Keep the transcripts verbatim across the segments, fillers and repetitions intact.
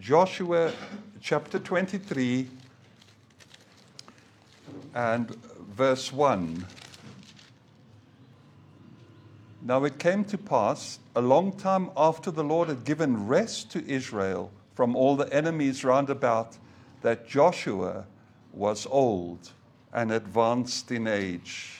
Joshua chapter twenty-three and verse one. Now it came to pass, a long time after the Lord had given rest to Israel from all the enemies round about, that Joshua was old and advanced in age.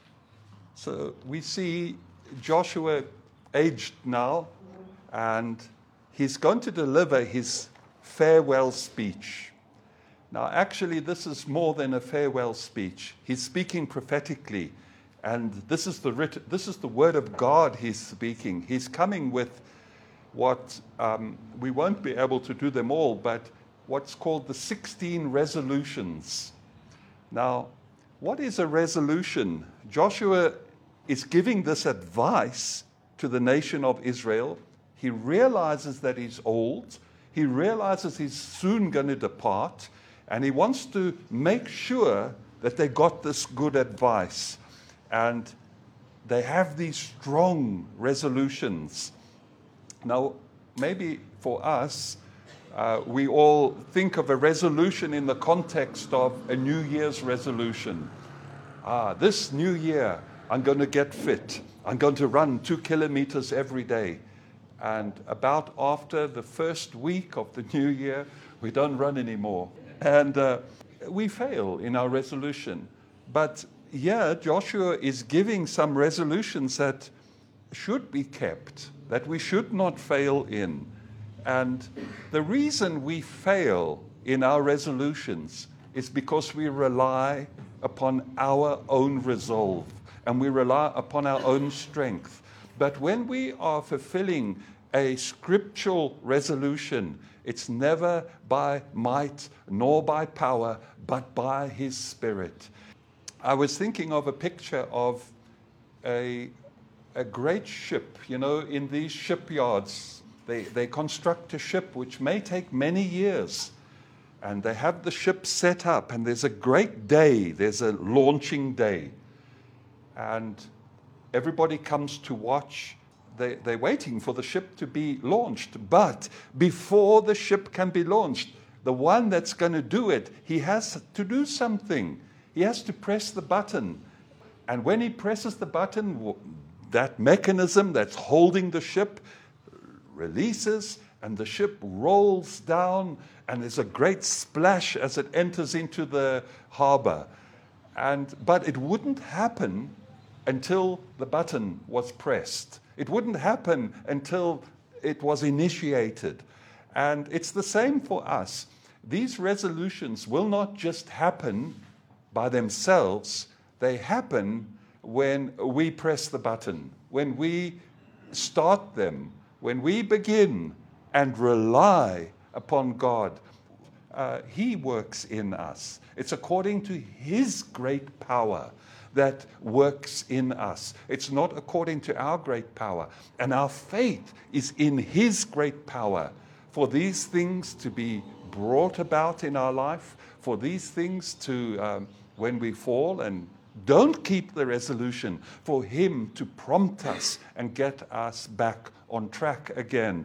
So we see Joshua aged now, and he's going to deliver his farewell speech. Now, actually, this is more than a farewell speech. He's speaking prophetically, and this is the writ- this is the word of God he's speaking. He's coming with what um, we won't be able to do them all, but what's called the sixteen resolutions. Now, what is a resolution? Joshua is giving this advice to the nation of Israel. He realizes that he's old. He realizes he's soon going to depart. And he wants to make sure that they got this good advice. And they have these strong resolutions. Now, maybe for us, uh, we all think of a resolution in the context of a New Year's resolution. Ah, this new year, I'm going to get fit. I'm going to run two kilometers every day. And about after the first week of the new year, we don't run anymore. And uh, we fail in our resolution. But yeah, Joshua is giving some resolutions that should be kept, that we should not fail in. And the reason we fail in our resolutions is because we rely upon our own resolve and we rely upon our own strength. But when we are fulfilling a scriptural resolution, it's never by might nor by power, but by His Spirit. I was thinking of a picture of a, a great ship. You know, in these shipyards, they, they construct a ship which may take many years. And they have the ship set up, and there's a great day. There's a launching day. And everybody comes to watch. They, they're waiting for the ship to be launched. But before the ship can be launched, the one that's going to do it, he has to do something. He has to press the button. And when he presses the button, that mechanism that's holding the ship releases, and the ship rolls down, and there's a great splash as it enters into the harbor. And, but it wouldn't happen until the button was pressed. It wouldn't happen until it was initiated. And it's the same for us. These resolutions will not just happen by themselves. They happen when we press the button, when we start them, when we begin and rely upon God. Uh, he works in us. It's according to His great power that works in us. It's not according to our great power. And our faith is in His great power for these things to be brought about in our life, for these things to, um, when we fall and don't keep the resolution, for Him to prompt us and get us back on track again.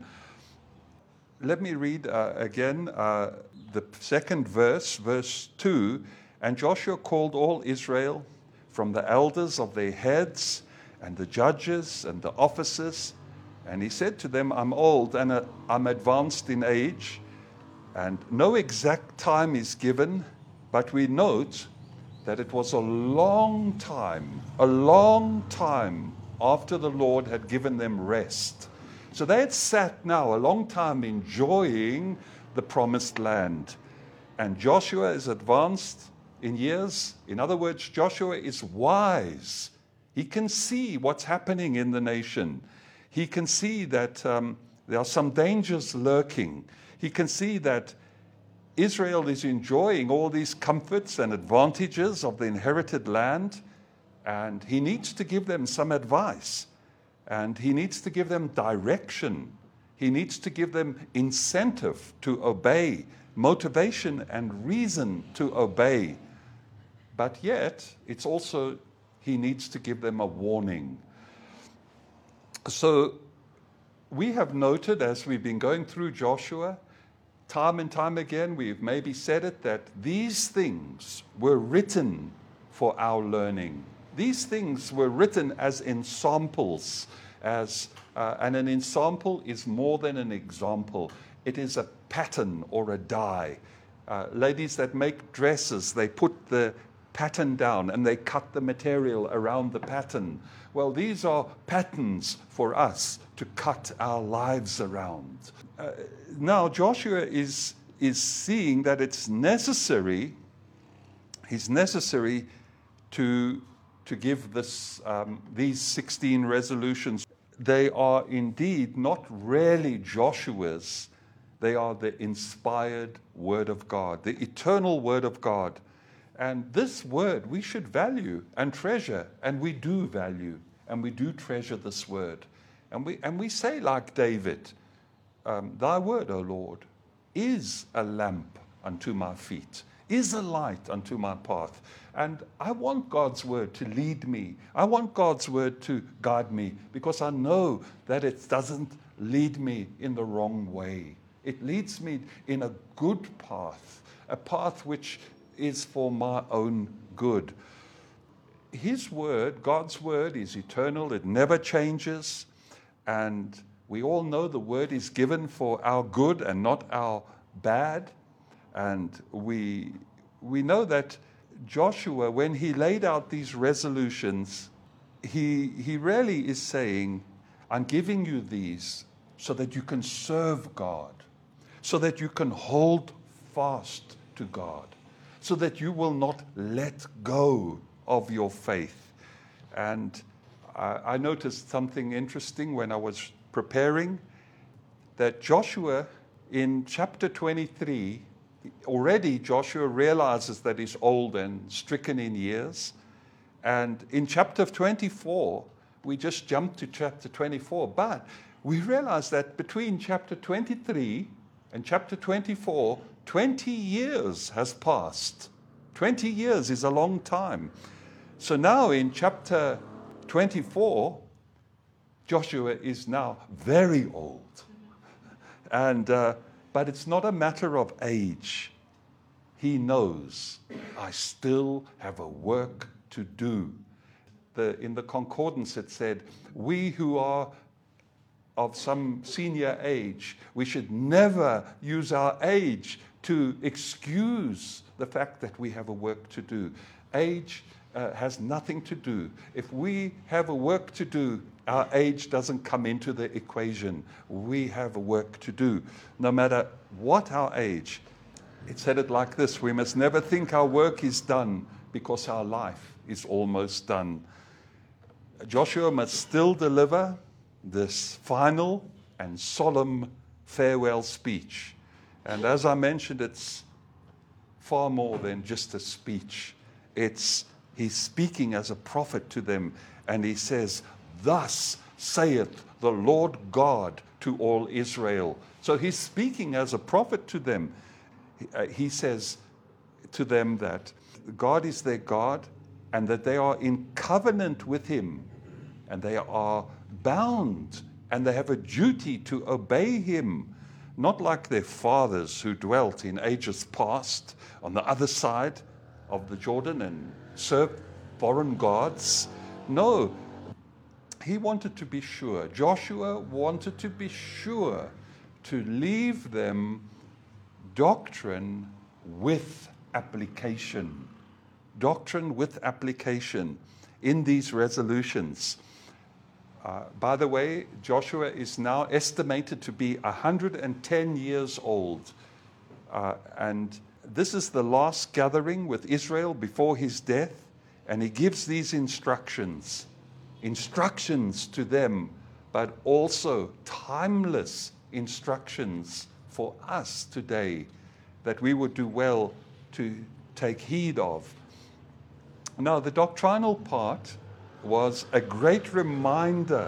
Let me read uh, again uh, the second verse, verse two. And Joshua called all Israel, from the elders of their heads and the judges and the officers. And he said to them, I'm old and uh, I'm advanced in age, and no exact time is given, but we note that it was a long time, a long time after the Lord had given them rest. So they had sat now a long time enjoying the promised land. And Joshua is advanced in years. In other words, Joshua is wise. He can see what's happening in the nation. He can see that um, there are some dangers lurking. He can see that Israel is enjoying all these comforts and advantages of the inherited land, and he needs to give them some advice, and he needs to give them direction. He needs to give them incentive to obey, motivation and reason to obey. But yet, it's also, he needs to give them a warning. So we have noted, as we've been going through Joshua, time and time again, we've maybe said it, that these things were written for our learning. These things were written as ensamples, as uh, and an ensample is more than an example. It is a pattern or a die. Uh, ladies that make dresses, they put the pattern down and they cut the material around the pattern. Well, these are patterns for us to cut our lives around. Uh, now, Joshua is, is seeing that it's necessary, he's necessary to, to give this, um, these sixteen resolutions. They are indeed not really Joshua's, they are the inspired Word of God, the eternal Word of God. And this word we should value and treasure, and we do value, and we do treasure this word. And we, and we say like David, um, thy word, O Lord, is a lamp unto my feet, is a light unto my path. And I want God's word to lead me. I want God's word to guide me, because I know that it doesn't lead me in the wrong way. It leads me in a good path, a path which is for my own good. His word, God's word, is eternal. It never changes. And we all know the word is given for our good and not our bad. And we, we know that Joshua, when he laid out these resolutions, he, he really is saying, I'm giving you these so that you can serve God, so that you can hold fast to God, so that you will not let go of your faith. And uh, I noticed something interesting when I was preparing, that Joshua in chapter twenty-three, already Joshua realizes that he's old and stricken in years. And in chapter twenty-four, we just jumped to chapter twenty-four, but we realize that between chapter twenty-three and chapter twenty-four, twenty years has passed. twenty years is a long time. So now in chapter twenty-four, Joshua is now very old. And uh, but it's not a matter of age. He knows, I still have a work to do. The, in the concordance it said, we who are of some senior age, we should never use our age to excuse the fact that we have a work to do. Age uh, has nothing to do. If we have a work to do, our age doesn't come into the equation. We have a work to do, no matter what our age. It said it like this: we must never think our work is done because our life is almost done. Joshua must still deliver this final and solemn farewell speech. And as I mentioned, it's far more than just a speech. It's he's speaking as a prophet to them, and he says, thus saith the Lord God to all Israel. So he's speaking as a prophet to them. He says to them that God is their God, and that they are in covenant with him, and they are bound, and they have a duty to obey him, not like their fathers who dwelt in ages past on the other side of the Jordan and served foreign gods. No, he wanted to be sure. Joshua wanted to be sure to leave them doctrine with application. Doctrine with application in these resolutions. Uh, by the way, Joshua is now estimated to be one hundred ten years old. Uh, and this is the last gathering with Israel before his death. And he gives these instructions. Instructions to them, but also timeless instructions for us today that we would do well to take heed of. Now, the doctrinal part was a great reminder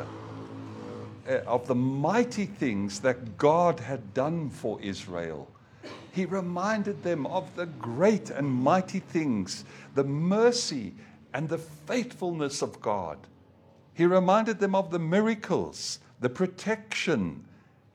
of the mighty things that God had done for Israel. He reminded them of the great and mighty things, the mercy and the faithfulness of God. He reminded them of the miracles, the protection.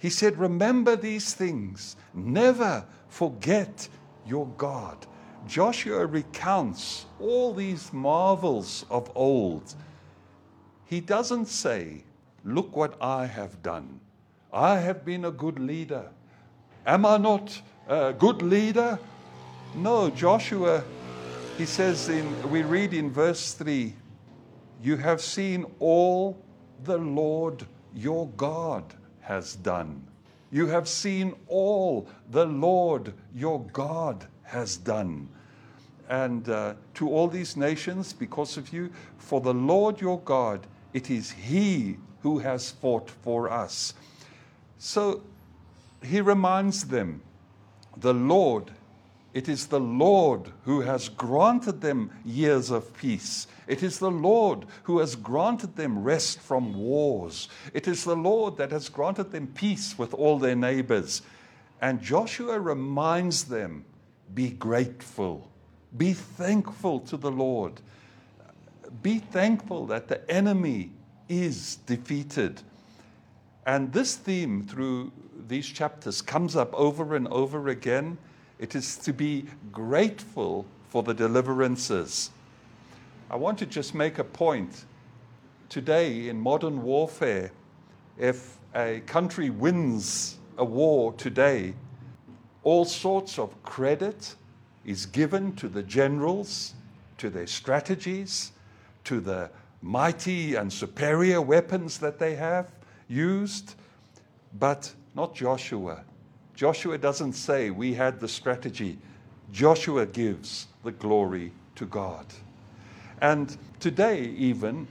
He said, remember these things. Never forget your God. Joshua recounts all these marvels of old. He doesn't say, look what I have done. I have been a good leader. Am I not a good leader? No, Joshua, he says, in, we read in verse three, you have seen all the Lord your God has done. You have seen all the Lord your God has done. And uh, to all these nations, because of you, for the Lord your God, it is He who has fought for us. So he reminds them, the Lord, it is the Lord who has granted them years of peace. It is the Lord who has granted them rest from wars. It is the Lord that has granted them peace with all their neighbors. And Joshua reminds them, be grateful. Be thankful to the Lord. Be thankful that the enemy is defeated. And this theme through these chapters comes up over and over again. It is to be grateful for the deliverances. I want to just make a point. Today, in modern warfare, if a country wins a war today, all sorts of credit is given to the generals, to their strategies, to the mighty and superior weapons that they have used, but not Joshua. Joshua doesn't say we had the strategy. Joshua gives the glory to God. And today even,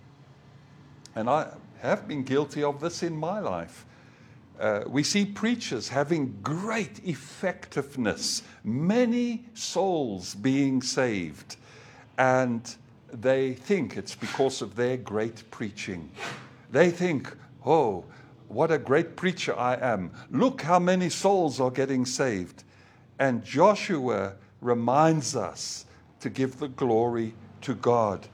and I have been guilty of this in my life, uh, we see preachers having great effectiveness, many souls being saved, and they think it's because of their great preaching. They think, oh, what a great preacher I am. Look how many souls are getting saved. And Joshua reminds us to give the glory to God.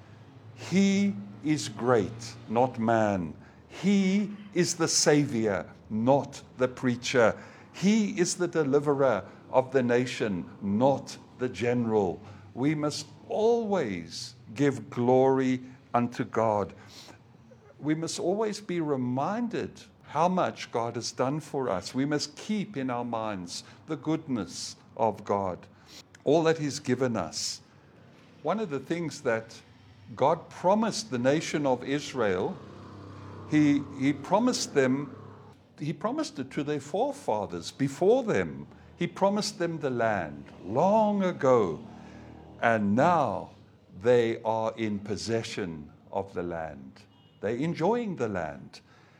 He is great, not man. He is the Savior, not the preacher. He is the deliverer of the nation, not the general. We must always give glory unto God. We must always be reminded how much God has done for us. We must keep in our minds the goodness of God, all that He's given us. One of the things that God promised the nation of Israel, He, he promised them, He promised it to their forefathers before them. He promised them the land long ago, and now they are in possession of the land. They're enjoying the land.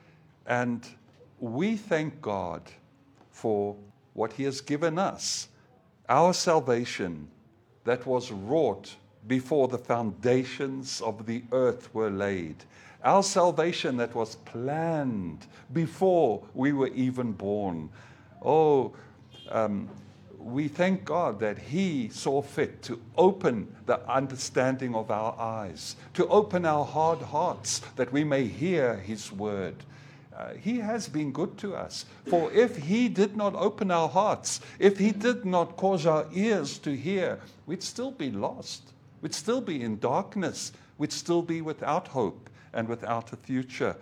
And we thank God for what He has given us, our salvation that was wrought before the foundations of the earth were laid, our salvation that was planned before we were even born. Oh, um, we thank God that He saw fit to open the understanding of our eyes, to open our hard hearts that we may hear His word. Uh, he has been good to us. For if He did not open our hearts, if He did not cause our ears to hear, we'd still be lost. We'd still be in darkness. We'd still be without hope and without a future.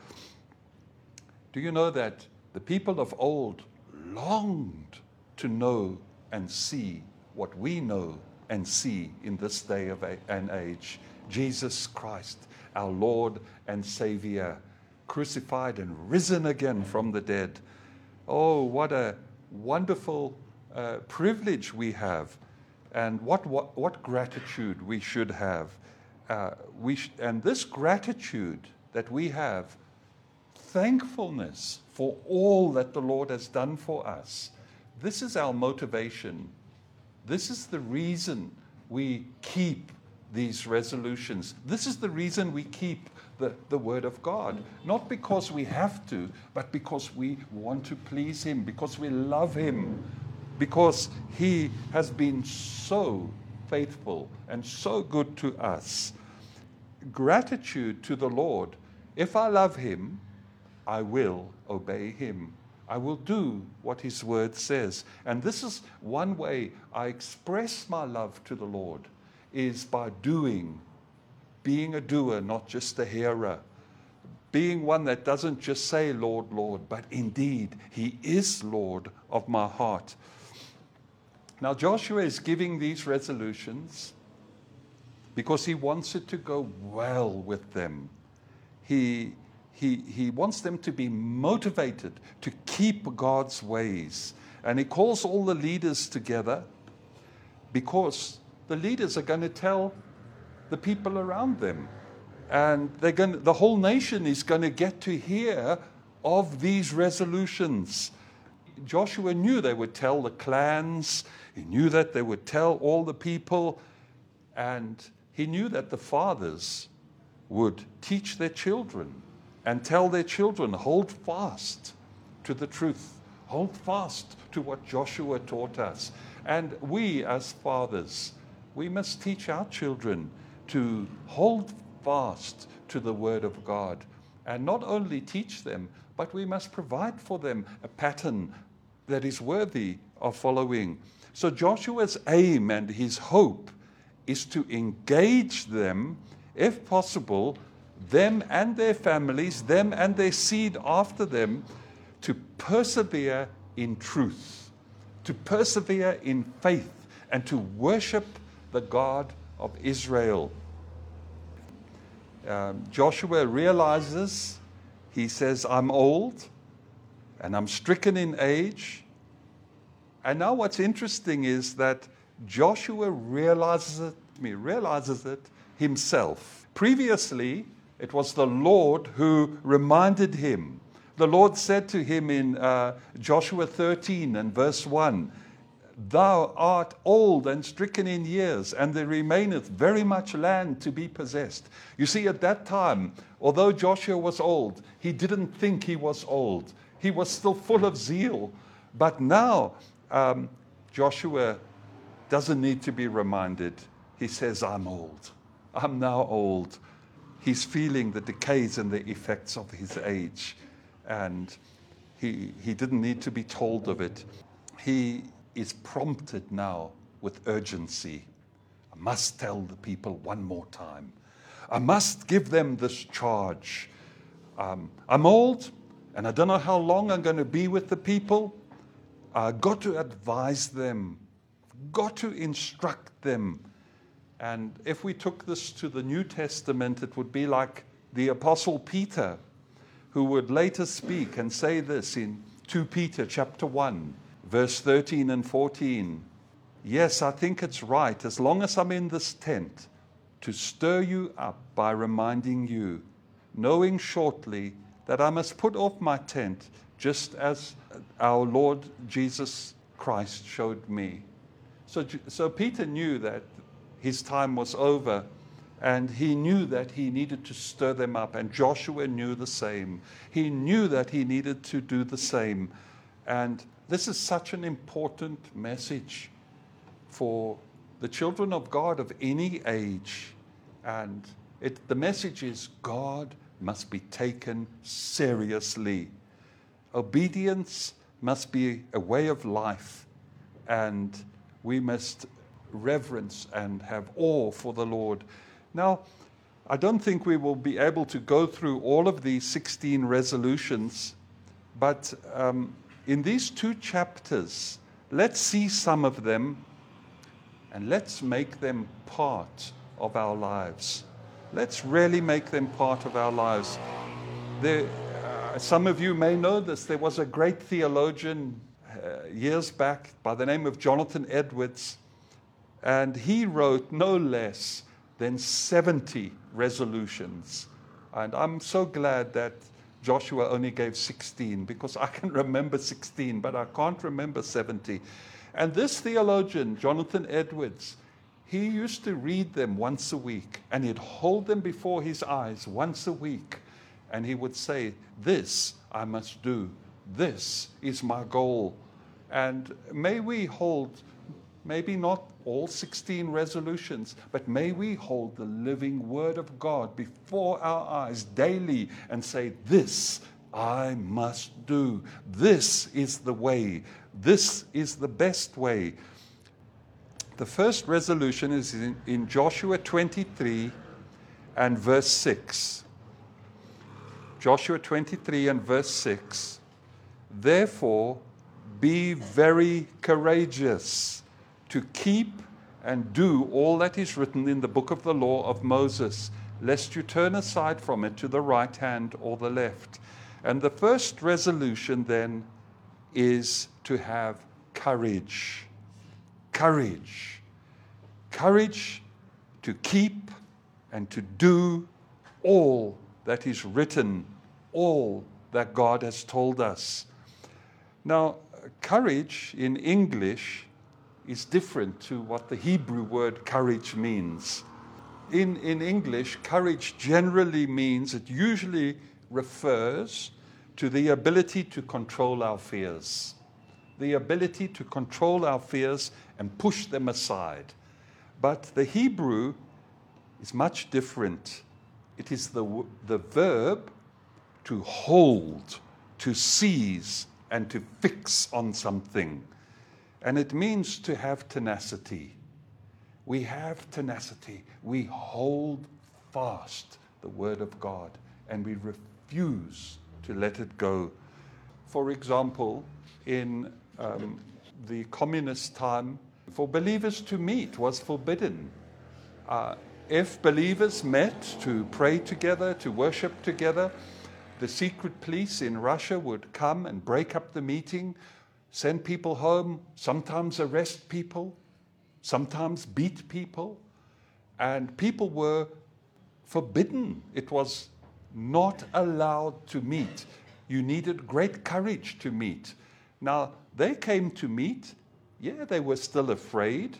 Do you know that the people of old longed to know and see what we know and see in this day of an age? Jesus Christ, our Lord and Savior, crucified and risen again from the dead. Oh, what a wonderful uh, privilege we have, and what, what, what gratitude we should have. Uh, we sh- and this gratitude that we have, thankfulness for all that the Lord has done for us, this is our motivation. This is the reason we keep these resolutions. This is the reason we keep the, the Word of God. Not because we have to, but because we want to please Him, because we love Him, because He has been so faithful and so good to us. Gratitude to the Lord. If I love Him, I will obey Him. I will do what his word says. And this is one way I express my love to the Lord, is by doing, being a doer, not just a hearer. Being one that doesn't just say, Lord, Lord, but indeed, he is Lord of my heart. Now, Joshua is giving these resolutions because he wants it to go well with them. He, he, he wants them to be motivated to keep God's ways. And he calls all the leaders together because the leaders are going to tell the people around them. And they're going to, the whole nation is going to get to hear of these resolutions. Joshua knew they would tell the clans. He knew that they would tell all the people. And he knew that the fathers would teach their children and tell their children, hold fast to the truth. Hold fast to what Joshua taught us. And we as fathers, we must teach our children to hold fast to the word of God. And not only teach them, but we must provide for them a pattern that is worthy of following. So Joshua's aim and his hope is to engage them, if possible, them and their families, them and their seed after them, to persevere in truth, to persevere in faith, and to worship the God of Israel. Um, Joshua realizes, he says, I'm old and I'm stricken in age. And now what's interesting is that Joshua realizes it, he realizes it himself. Previously, it was the Lord who reminded him. The Lord said to him in uh, Joshua thirteen and verse one, Thou art old and stricken in years, and there remaineth very much land to be possessed. You see, at that time, although Joshua was old, he didn't think he was old. He was still full of zeal. But now, um, Joshua doesn't need to be reminded. He says, I'm old. I'm now old. He's feeling the decays and the effects of his age. And he, he didn't need to be told of it. He is prompted now with urgency. I must tell the people one more time. I must give them this charge. Um, I'm old, and I don't know how long I'm going to be with the people. I've got to advise them, got to instruct them. And if we took this to the New Testament, it would be like the Apostle Peter, who would later speak and say this in Second Peter chapter one. Verse thirteen and fourteen, yes, I think it's right, as long as I'm in this tent, to stir you up by reminding you, knowing shortly that I must put off my tent, just as our Lord Jesus Christ showed me. So, so Peter knew that his time was over, and he knew that he needed to stir them up, and Joshua knew the same. He knew that he needed to do the same. And this is such an important message for the children of God of any age. And it, the message is God must be taken seriously. Obedience must be a way of life. And we must reverence and have awe for the Lord. Now, I don't think we will be able to go through all of these sixteen resolutions, but um, in these two chapters, let's see some of them and let's make them part of our lives. Let's really make them part of our lives. There, uh, some of you may know this. There was a great theologian uh, years back by the name of Jonathan Edwards, and he wrote no less than seventy resolutions. And I'm so glad that Joshua only gave sixteen, because I can remember sixteen, but I can't remember seventy. And this theologian, Jonathan Edwards, he used to read them once a week, and he'd hold them before his eyes once a week, and he would say, this I must do. This is my goal. And may we hold, maybe not all sixteen resolutions, but may we hold the living Word of God before our eyes daily and say, this, I must do. This is the way. This is the best way. The first resolution is in, in Joshua twenty-three and verse six. Joshua twenty-three and verse six. Therefore, be very courageous to keep and do all that is written in the book of the law of Moses, lest you turn aside from it to the right hand or the left. And the first resolution then is to have courage. Courage. Courage to keep and to do all that is written, all that God has told us. Now, courage in English is different to what the Hebrew word courage means. In, in English, courage generally means, it usually refers to the ability to control our fears. The ability to control our fears and push them aside. But the Hebrew is much different. It is the, the verb to hold, to seize, and to fix on something. And it means to have tenacity. We have tenacity. We hold fast the word of God, and we refuse to let it go. For example, in um, the communist time, for believers to meet was forbidden. Uh, if believers met to pray together, to worship together, the secret police in Russia would come and break up the meeting, send people home, sometimes arrest people, sometimes beat people, and people were forbidden. It was not allowed to meet. You needed great courage to meet. Now, they came to meet. Yeah, they were still afraid,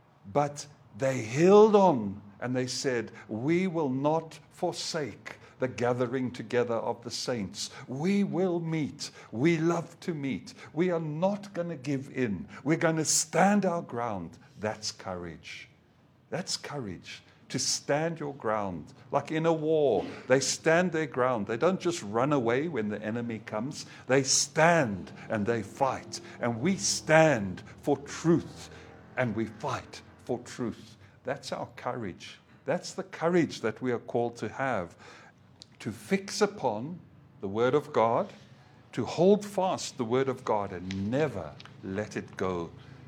but they held on and they said, we will not forsake the gathering together of the saints. We will meet. We love to meet. We are not going to give in. We're going to stand our ground. That's courage. That's courage. To stand your ground. Like in a war, they stand their ground. They don't just run away when the enemy comes. They stand and they fight. And we stand for truth and we fight for truth. That's our courage. That's the courage that we are called to have. To fix upon the Word of God, to hold fast the Word of God and never let it go.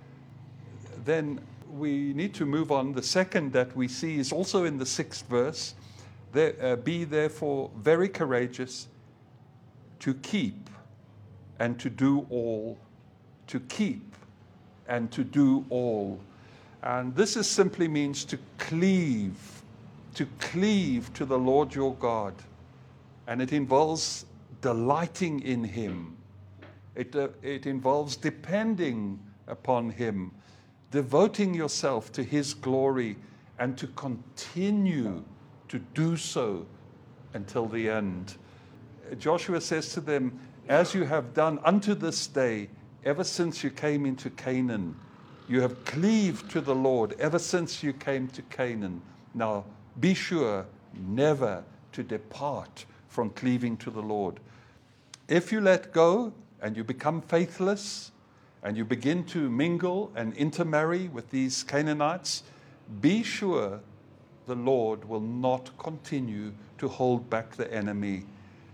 Then we need to move on. The second that we see is also in the sixth verse. There, uh, be therefore very courageous to keep and to do all. To keep and to do all. And this is simply means to cleave, to cleave to the Lord your God. And it involves delighting in Him. It, uh, it involves depending upon Him, devoting yourself to His glory, and to continue to do so until the end. Joshua says to them, as you have done unto this day, ever since you came into Canaan, you have cleaved to the Lord ever since you came to Canaan. Now, be sure never to depart from cleaving to the Lord. If you let go and you become faithless and you begin to mingle and intermarry with these Canaanites, be sure the Lord will not continue to hold back the enemy.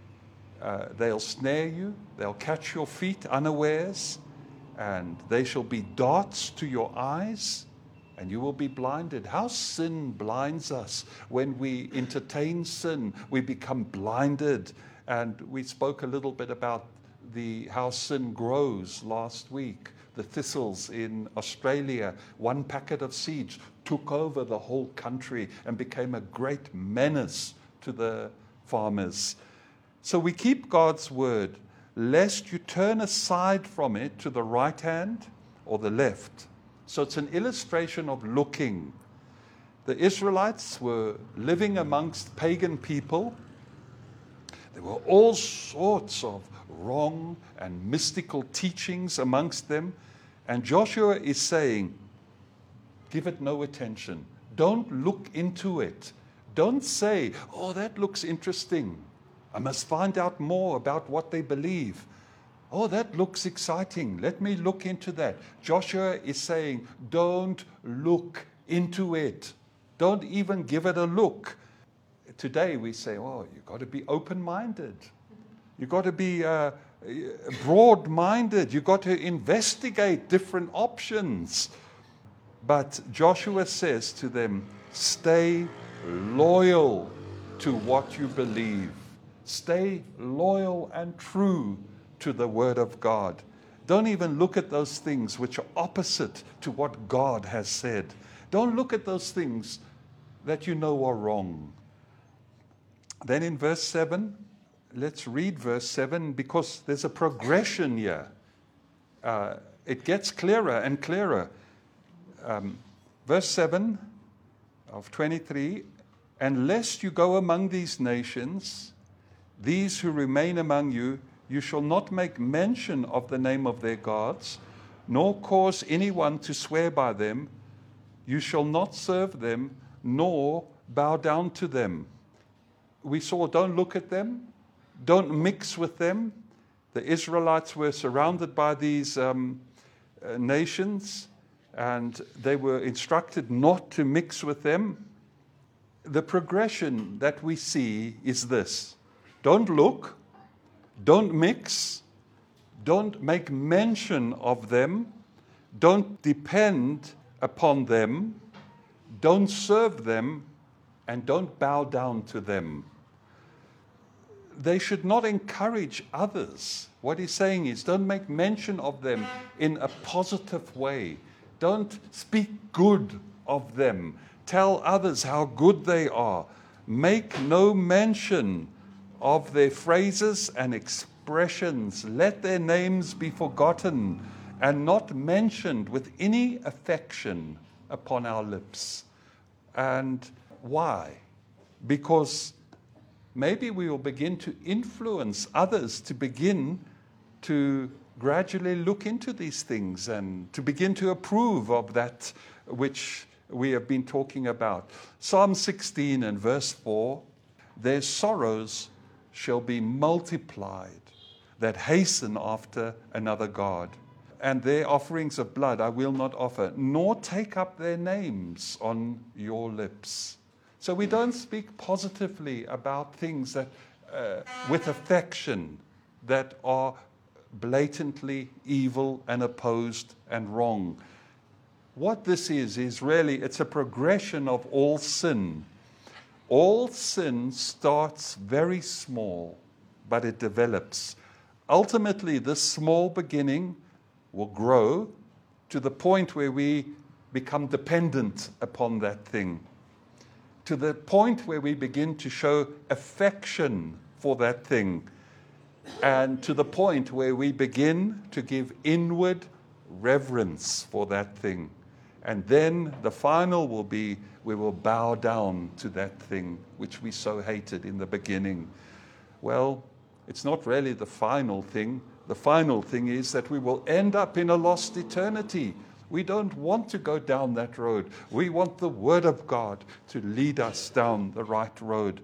Uh, they'll snare you, they'll catch your feet unawares, and they shall be darts to your eyes, and you will be blinded. How sin blinds us. When we entertain sin, we become blinded. And we spoke a little bit about the how sin grows last week. The thistles in Australia, one packet of seeds took over the whole country and became a great menace to the farmers. So we keep God's word, lest you turn aside from it to the right hand or the left. So it's an illustration of looking. The Israelites were living amongst pagan people. There were all sorts of wrong and mystical teachings amongst them. And Joshua is saying, give it no attention. Don't look into it. Don't say, oh, that looks interesting. I must find out more about what they believe. Oh, that looks exciting. Let me look into that. Joshua is saying, don't look into it. Don't even give it a look. Today we say, oh, you've got to be open-minded. You've got to be uh, broad-minded. You've got to investigate different options. But Joshua says to them, stay loyal to what you believe. Stay loyal and true to the Word of God. Don't even look at those things which are opposite to what God has said. Don't look at those things that you know are wrong. Then in verse seven, let's read verse seven because there's a progression here. Uh, it gets clearer and clearer. Um, verse seven of twenty-three, and lest you go among these nations, these who remain among you, you shall not make mention of the name of their gods, nor cause anyone to swear by them. You shall not serve them, nor bow down to them. We saw, don't look at them, don't mix with them. The Israelites were surrounded by these um, uh, nations, and they were instructed not to mix with them. The progression that we see is this. Don't look. Don't mix, don't make mention of them, don't depend upon them, don't serve them, and don't bow down to them. They should not encourage others. What he's saying is don't make mention of them in a positive way. Don't speak good of them. Tell others how good they are. Make no mention of their phrases and expressions. Let their names be forgotten and not mentioned with any affection upon our lips. And why? Because maybe we will begin to influence others to begin to gradually look into these things and to begin to approve of that which we have been talking about. Psalm sixteen and verse four, their sorrows shall be multiplied that hasten after another God. And their offerings of blood I will not offer, nor take up their names on your lips. So we don't speak positively about things that, uh, with affection, that are blatantly evil and opposed and wrong. What this is, is really, it's a progression of all sin. All sin starts very small, but it develops. Ultimately, this small beginning will grow to the point where we become dependent upon that thing, to the point where we begin to show affection for that thing, and to the point where we begin to give inward reverence for that thing. And then the final will be we will bow down to that thing which we so hated in the beginning. Well, it's not really the final thing. The final thing is that we will end up in a lost eternity. We don't want to go down that road. We want the Word of God to lead us down the right road.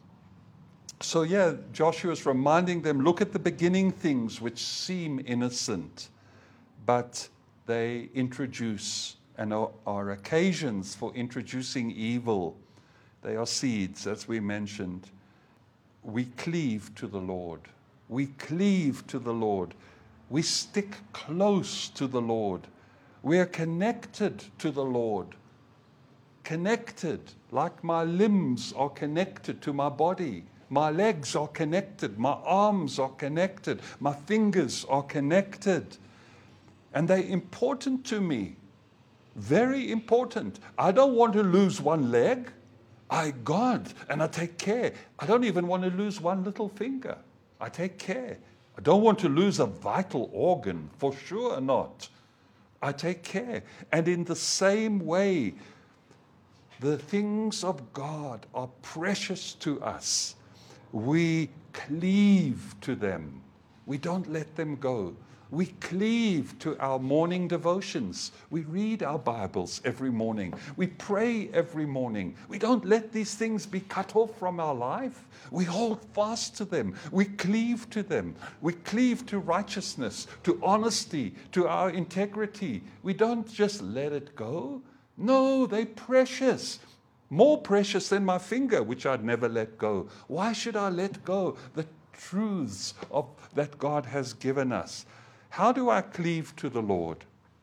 So yeah, Joshua is reminding them, look at the beginning things which seem innocent, but they introduce and are, are occasions for introducing evil. They are seeds, as we mentioned. We cleave to the Lord. We cleave to the Lord. We stick close to the Lord. We are connected to the Lord. Connected, like my limbs are connected to my body. My legs are connected. My arms are connected. My fingers are connected. And they're important to me. Very important. I don't want to lose one leg. I guard and I take care. I don't even want to lose one little finger. I take care. I don't want to lose a vital organ, for sure not. I take care. And in the same way, the things of God are precious to us. We cleave to them. We don't let them go. We cleave to our morning devotions. We read our Bibles every morning. We pray every morning. We don't let these things be cut off from our life. We hold fast to them. We cleave to them. We cleave to righteousness, to honesty, to our integrity. We don't just let it go. No, they're precious. More precious than my finger, which I'd never let go. Why should I let go the truths of, that God has given us? How do I cleave to the Lord?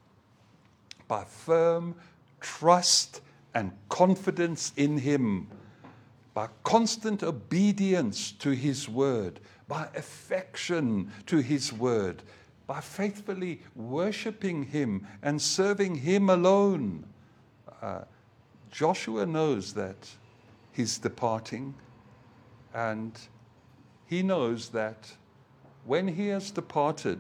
By firm trust and confidence in Him, by constant obedience to His word, by affection to His word, by faithfully worshiping Him and serving Him alone. Uh, Joshua knows that he's departing, and he knows that when he has departed,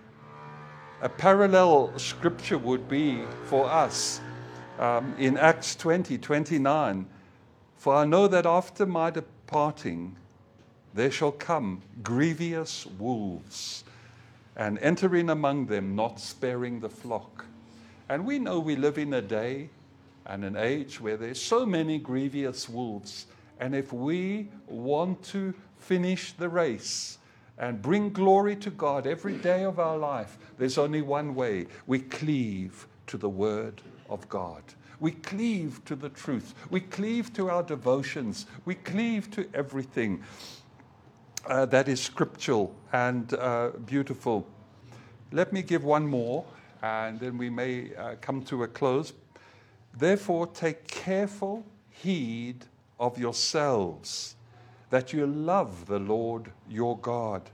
a parallel scripture would be for us um, in Acts twenty, twenty-nine. For I know that after my departing, there shall come grievous wolves, and enter in among them, not sparing the flock. And we know we live in a day and an age where there's so many grievous wolves. And if we want to finish the race and bring glory to God every day of our life, there's only one way. We cleave to the Word of God. We cleave to the truth. We cleave to our devotions. We cleave to everything uh, that is scriptural and uh, beautiful. Let me give one more, and then we may uh, come to a close. Therefore, take careful heed of yourselves, that you love the Lord your God.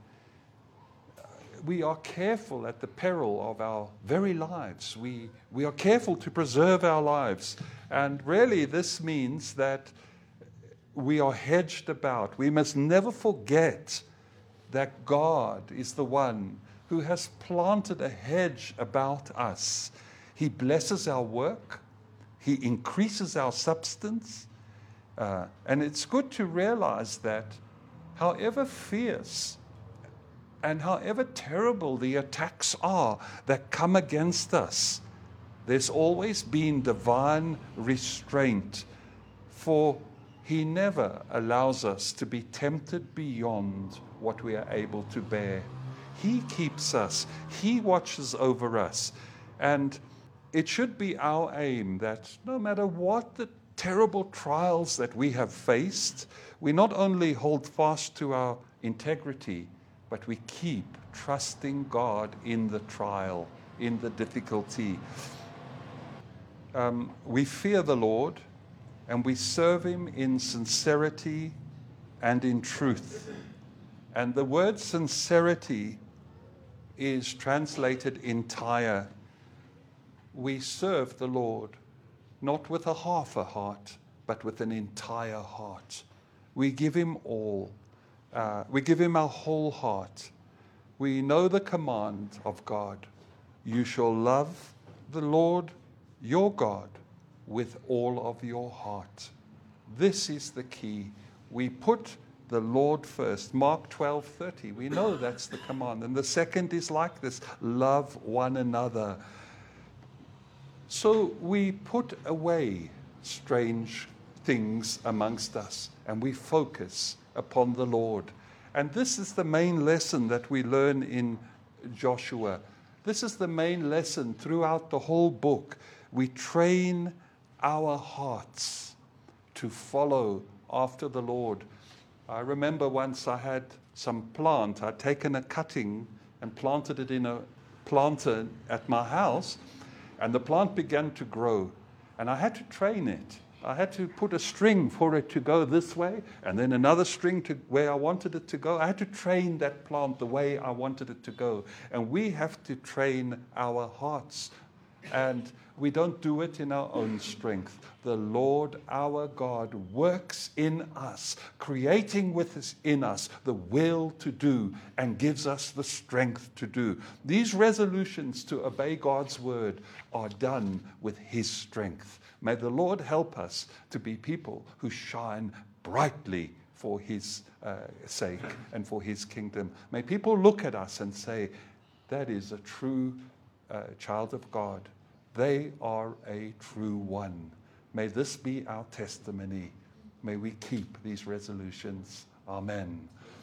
We are careful at the peril of our very lives. We, we are careful to preserve our lives. And really, this means that we are hedged about. We must never forget that God is the one who has planted a hedge about us. He blesses our work. He increases our substance. Uh, and it's good to realize that however fierce and however terrible the attacks are that come against us, there's always been divine restraint, for He never allows us to be tempted beyond what we are able to bear. He keeps us. He watches over us. And it should be our aim that no matter what the terrible trials that we have faced, we not only hold fast to our integrity, but we keep trusting God in the trial, in the difficulty. Um, we fear the Lord, and we serve Him in sincerity and in truth. And the word sincerity is translated entire. We serve the Lord not with a half a heart, but with an entire heart. We give Him all. Uh, we give Him our whole heart. We know the command of God. You shall love the Lord your God with all of your heart. This is the key. We put the Lord first. Mark twelve thirty. We know that's the command. And the second is like this: love one another. So we put away strange things amongst us, and we focus upon the Lord. And this is the main lesson that we learn in Joshua. This is the main lesson throughout the whole book. We train our hearts to follow after the Lord. I remember once I had some plant. I'd taken a cutting and planted it in a planter at my house, and the plant began to grow, and I had to train it. I had to put a string for it to go this way, and then another string to where I wanted it to go. I had to train that plant the way I wanted it to go. And we have to train our hearts. And we don't do it in our own strength. The Lord our God works in us, creating within us the will to do, and gives us the strength to do. These resolutions to obey God's word are done with His strength. May the Lord help us to be people who shine brightly for His uh, sake and for His kingdom. May people look at us and say, That is a true uh, child of God. They are a true one. May this be our testimony. May we keep these resolutions. Amen.